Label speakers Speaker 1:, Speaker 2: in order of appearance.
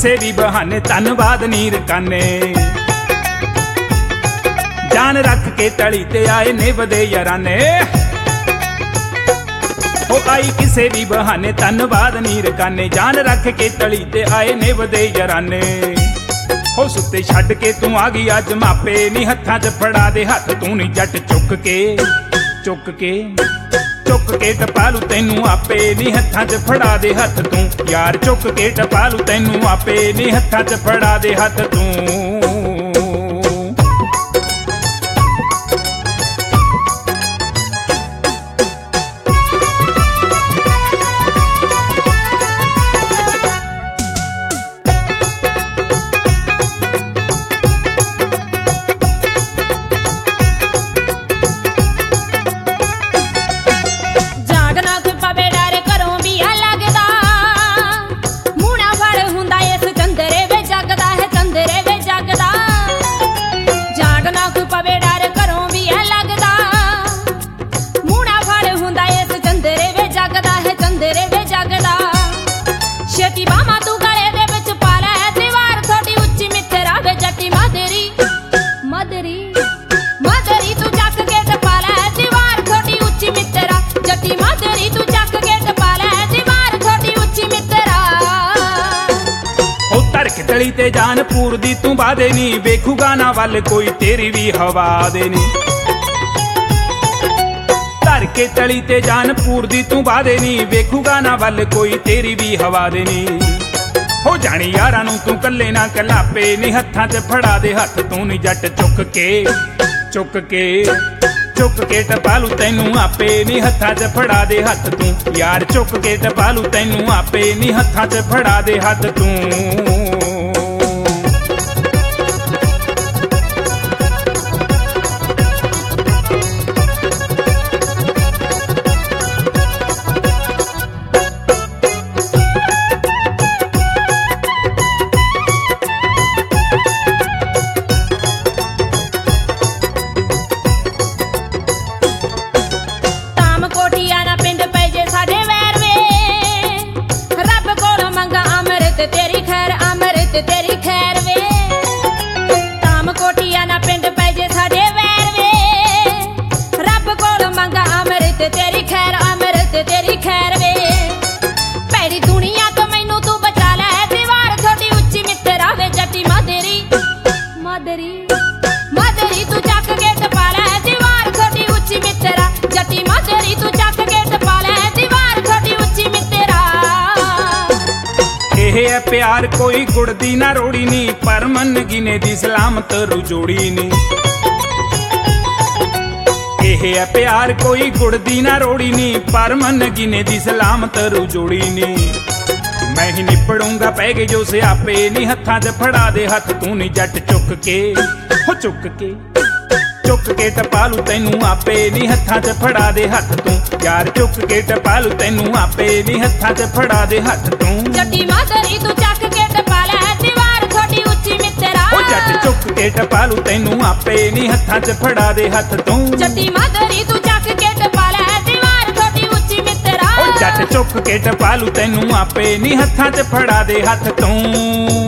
Speaker 1: किसे भी बहाने धन्नवाद नीर काने। जान रख के तली ते आए ने वदे याराने, हो आई किसे भी बहाने धन्नवाद नीर काने। जान रख के तली ते आए ने वदे याराने, हो सुते छड्ड के तू आ गई अज मापे नी। हत्थां च फड़ा दे हत्थ तू नी जट चुक के चुक के चुक के टपालू तैनू आपे नी। हत्थां च फड़ा दे हत्थ तू यार चुक के टपालू तैनू आपे नी। हत्थां च फड़ा दे हत्थ तू। तली ते जान पूर दी तू बादे नी, वेखूगा ना वल कोई तेरी भी हवा दे नी। धर के तली ते जान पूर दी तू बादे नी, वेखूगा ना वल कोई तेरी भी हवा दे नी। हो जानी यारां नू तू कल्ले ना कलापे नी। हत्थां च फड़ा दे हत्थ तू नी जट चुक के चुक के चुक के टपालू तैनू आपे नी। हत्थां च फड़ा दे हत्थ तू यार चुक के टपालू तैनू आपे नी। हत्थां च फड़ा दे हत्थ तू।
Speaker 2: तेरी खैर अमृत तेरी खैर वे, ताम कोटिया ना पिंड पै जे साडे वैर वे। रब कोल मंगा अमृत तेरी खैर अमृत तेरी खैर वे। भैड़ी दुनिया तो मैनू तू बचा लै, दीवार थोड़ी उच्ची मित्तरा वे। जटी मादरी मादरी मादरी तू चक के टपा लै, दीवार थोड़ी उच्ची मित्तरा। जटी मादरी तू चक के टपा लै, दीवार थोड़ी उच्ची मित्तरा।
Speaker 1: ਇਹ ਹੈ ਪਿਆਰ ਕੋਈ ਗੁੜ ਦੀ ਨਾ ਰੋੜੀ ਨੀ, ਪਰ ਮਨ ਗਿਨੇ ਦੀ ਸਲਾਮਤ ਰੁਜੋੜੀ ਨੀ। ਇਹ ਹੈ ਪਿਆਰ ਕੋਈ ਗੁੜ ਦੀ ਨਾ ਰੋੜੀ ਨੀ, ਪਰ ਮਨ ਗਿਨੇ ਦੀ ਸਲਾਮਤ ਰੁਜੋੜੀ ਨੀ। ਮੈਂ ਹੀ ਨਿਪੜੂੰਗਾ ਪੈ ਗਏ ਜੋ ਸਿਆਪੇ ਨੀ। ਹੱਥਾਂ 'ਚ ਫੜਾ ਦੇ ਹੱਥ ਤੂੰ ਨੀ ਜੱਟ ਚੁੱਕ ਕੇ ਹੋ ਚੁੱਕ ਕੇ चुक के टपालू तैनू आपे नी। हत्थां च फड़ा दे हत्थ तू यार चुक के टपालू तैनू आपे नी। हत्थां च फड़ा दे हत्थ तू
Speaker 2: जटी मादरी तू चक के टपा लै, दीवार थोड़ी उच्ची मित्तरा।
Speaker 1: ओ जट चुक के टपालू तैनू आपे नी। हत्थां च फड़ा दे हत्थ तू
Speaker 2: जटी मादरी तू चक के टपा लै, दीवार थोड़ी उच्ची मित्तरा।
Speaker 1: ओ जट चुक के टपालू तैनू आपे नी। हत्थां च फड़ा दे हत्थ तू।